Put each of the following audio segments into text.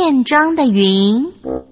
变装的云。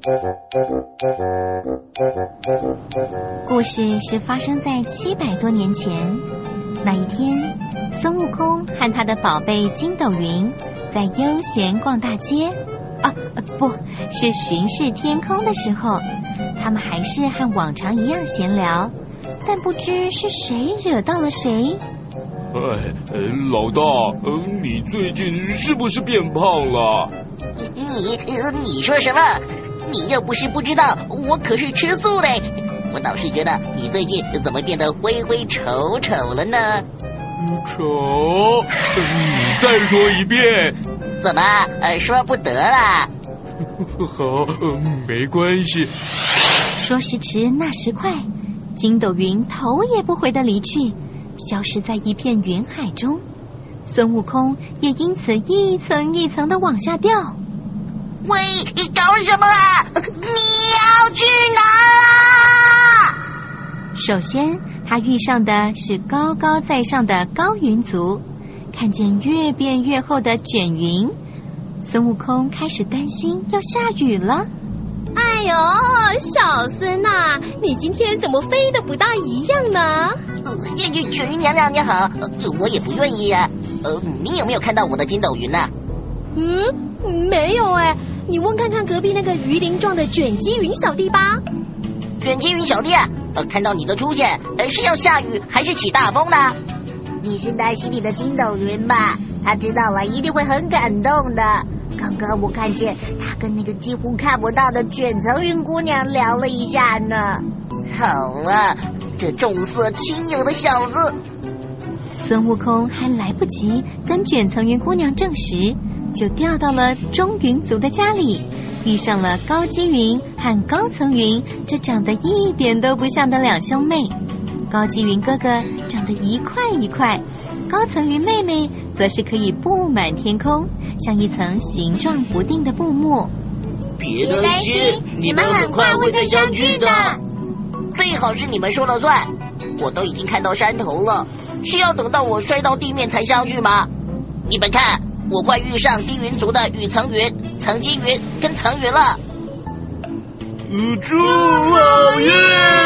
故事是发生在700多年前。那一天，孙悟空和他的宝贝筋斗云在悠闲逛大街，不是巡视天空的时候，他们还是和往常一样闲聊，但不知是谁惹到了谁。 老大，你最近是不是变胖了？ 你说什么？你又不是不知道，我可是吃素的。我倒是觉得你最近怎么变得灰灰丑丑了呢？ 丑？你再说一遍。 怎么说不得啦？ 好，没关系。 说时迟，那时快，筋斗云头也不回的离去，消失在一片云海中。孙悟空也因此一层一层的往下掉。 喂，你搞什么啊？你要去哪啊？ 首先他遇上的是高高在上的高云族，看见越变越厚的卷云，孙悟空开始担心要下雨了。 哎呦，小孙啊，你今天怎么飞得不大一样呢？ 卷云娘娘你好，我也不愿意啊。你有没有看到我的筋斗云啊？ 没有哎，你问看看隔壁那个鱼鳞状的卷积云小弟吧。 卷积云小弟啊，看到你的出现，是要下雨还是起大风呢？ 你是担心你的筋斗云吧？他知道了一定会很感动的。刚刚我看见他跟那个几乎看不到的卷层云姑娘聊了一下呢。 好啊，这重色轻友的小子。 孙悟空还来不及跟卷层云姑娘证实，就掉到了中云族的家里，遇上了高积云和高层云这长得一点都不像的两兄妹。高积云哥哥长得一块一块，高层云妹妹则是可以布满天空，像一层形状不定的布幕。 别担心，你们很快会再相聚的。最好是你们说了算，我都已经看到山头了，是要等到我摔到地面才相聚吗？你们看，我快遇上低云族的雨层云、层积云跟层云了。 祝老爷！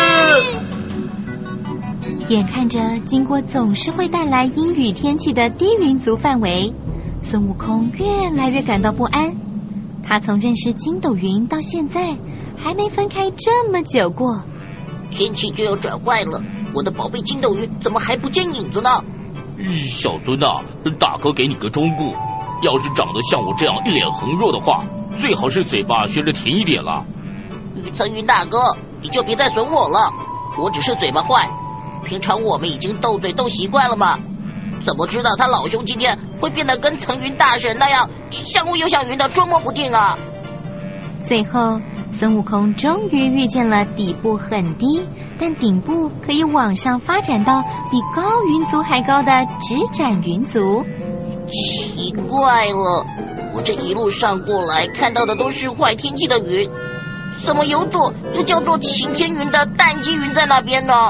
眼看着经过总是会带来阴雨天气的低云族范围，孙悟空越来越感到不安。他从认识筋斗云到现在，还没分开这么久过。 天气就要转坏了，我的宝贝筋斗云怎么还不见影子呢？ 小孙啊，大哥给你个忠告，要是长得像我这样一脸横肉的话，最好是嘴巴学着甜一点了。 雨层云大哥，你就别再损我了，我只是嘴巴坏，平常我们已经斗嘴斗习惯了嘛，怎么知道他老兄今天会变得跟层云大神那样像雾又像云的捉摸不定啊？ 最后孙悟空终于遇见了底部很低，但顶部可以往上发展到比高云族还高的直展云族。 奇怪了，我这一路上过来看到的都是坏天气的云，怎么有朵又叫做晴天云的淡积云在那边呢？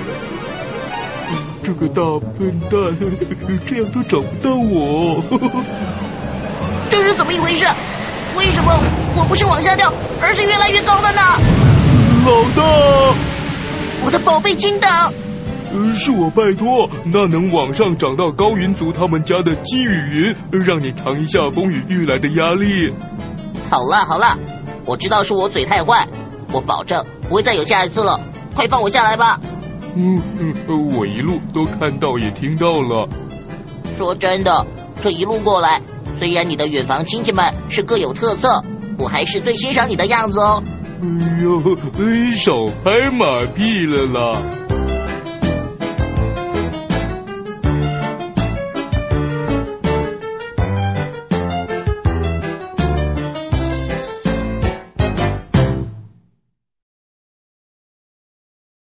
这个大笨蛋，这样都找不到我。 这是怎么一回事？为什么我不是往下掉，而是越来越高了呢？ 老大， 我的宝贝筋斗。 是我拜托，那能往上涨到高云族他们家的积雨云，让你尝一下风雨欲来的压力。 好了，我知道是我嘴太坏，我保证不会再有下一次了，快放我下来吧。 我一路都看到也听到了。 说真的，这一路过来，虽然你的远房亲戚们是各有特色，我还是最欣赏你的样子哦。 哎呦，少拍马屁了啦！